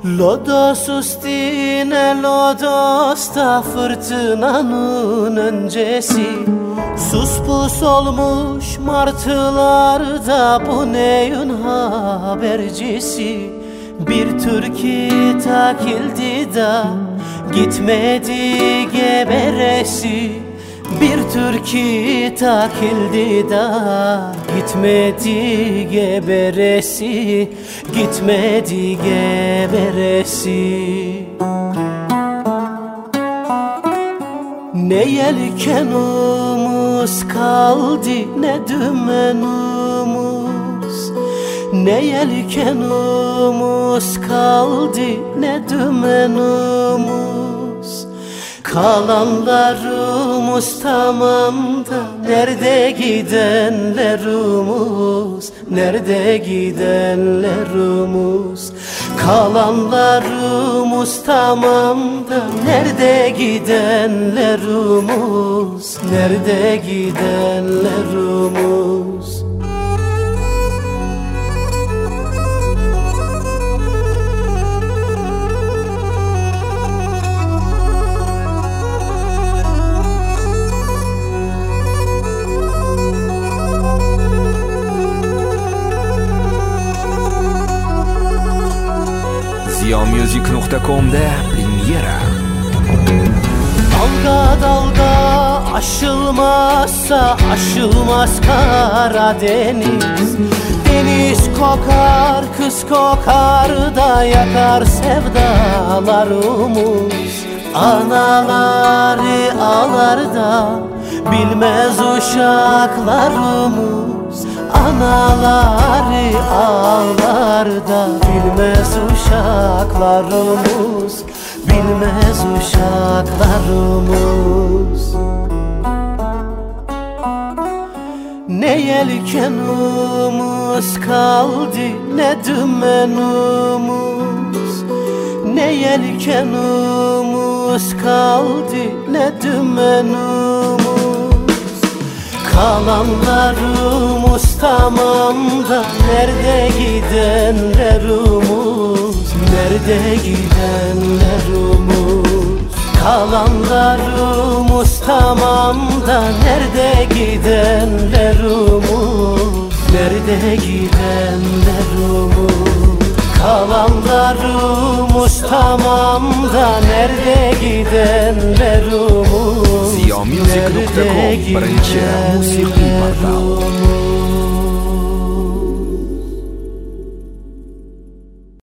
Lodos üstüne lodosta fırtınanın öncesi, sus pus olmuş martılarda bu neyin habercisi. Bir türkü takildi da gitmedi geberesi. Bir türkü takildi da gitmedi geberesi. Gitmedi geberesi. Ne yelkenimiz kaldı ne dümenimiz. Ne yelkenimiz kaldı ne dümenimiz. Kalanlarımız tamam da nerede gidenlerimiz, nerede gidenlerimiz. Kalanlarımız tamam da nerede gidenlerimiz, nerede gidenlerimiz. Ziyamusic.com'da premyera. Dalga dalga aşılmazsa aşılmaz Karadeniz. Deniz kokar, kız kokar da yakar sevdalarımız. Anaları ağlar da bilmez uşaklarımız. Anaları ağlar da bilmez uşaklarımız. Bilmez uşaklarımız. Ne yelkenimiz kaldı ne dümenimiz. Ne yelkenimiz kaldı ne dümenimiz. Kalanlarımız tamam da nerede gidenlerimiz, nerede gidenlerimiz. Kalanlarımız tamam da nerede gidenlerimiz, nerede gidenlerimiz. Kalanlarımız tamam da nerede gidenlerimiz, Ziyamusic.com birinchi musiqiy portal.